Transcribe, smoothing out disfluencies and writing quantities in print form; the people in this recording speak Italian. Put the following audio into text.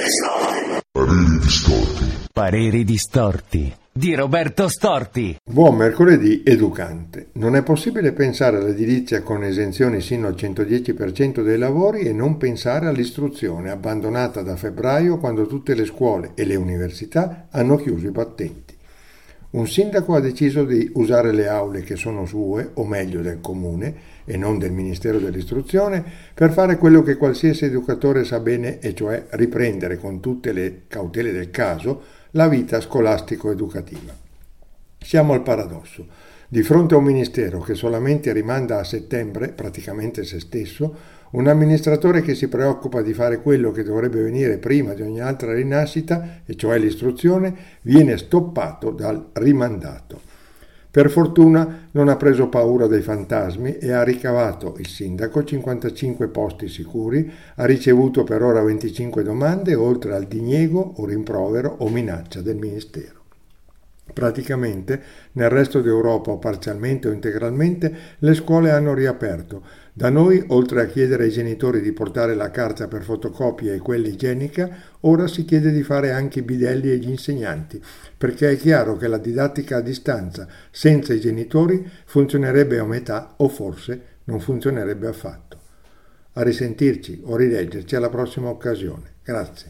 Pareri distorti. Pareri distorti di Roberto Storti. Buon mercoledì educante. Non è possibile pensare all'edilizia con esenzioni sino al 110% dei lavori e non pensare all'istruzione, abbandonata da febbraio quando tutte le scuole e le università hanno chiuso i battenti. Un sindaco ha deciso di usare le aule che sono sue, o meglio del comune, e non del Ministero dell'Istruzione, per fare quello che qualsiasi educatore sa bene, e cioè riprendere con tutte le cautele del caso la vita scolastico-educativa. Siamo al paradosso. Di fronte a un ministero che solamente rimanda a settembre, praticamente se stesso, un amministratore che si preoccupa di fare quello che dovrebbe venire prima di ogni altra rinascita, e cioè l'istruzione, viene stoppato dal rimandato. Per fortuna non ha preso paura dei fantasmi e ha ricavato, il sindaco, 55 posti sicuri, ha ricevuto per ora 25 domande, oltre al diniego o rimprovero o minaccia del Ministero. Praticamente nel resto d'Europa, o parzialmente o integralmente, le scuole hanno riaperto. Da noi, oltre a chiedere ai genitori di portare la carta per fotocopia e quella igienica, ora si chiede di fare anche i bidelli agli insegnanti, perché è chiaro che la didattica a distanza senza i genitori funzionerebbe a metà o forse non funzionerebbe affatto. A risentirci o rileggerci alla prossima occasione. Grazie.